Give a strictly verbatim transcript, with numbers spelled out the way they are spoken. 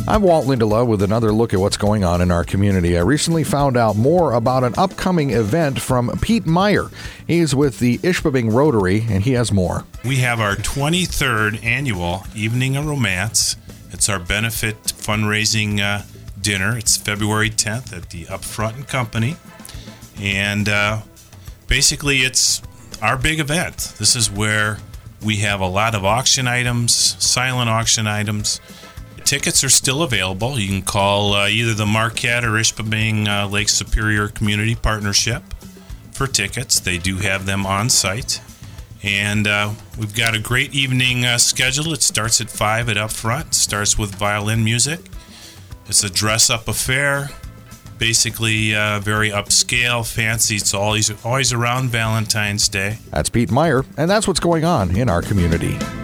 I'm Walt Lindelof with another look at what's going on in our community. I recently found out more about an upcoming event from Pete Meyer. He's with the Ishpeming Rotary, and he has more. We have our twenty-third annual Evening of Romance. It's our benefit fundraising uh, dinner. It's February tenth at the Upfront and Company. And uh, basically, it's our big event. This is where we have a lot of auction items, silent auction items. Tickets are still available. You can call uh, either the Marquette or Ishpeming uh, Lake Superior Community Partnership for tickets. They do have them on site. And uh, we've got a great evening uh, scheduled. It starts at five at Upfront. It starts with violin music. It's a dress-up affair, basically uh, very upscale, fancy. It's always, always around Valentine's Day. That's Pete Meyer, and that's what's going on in our community.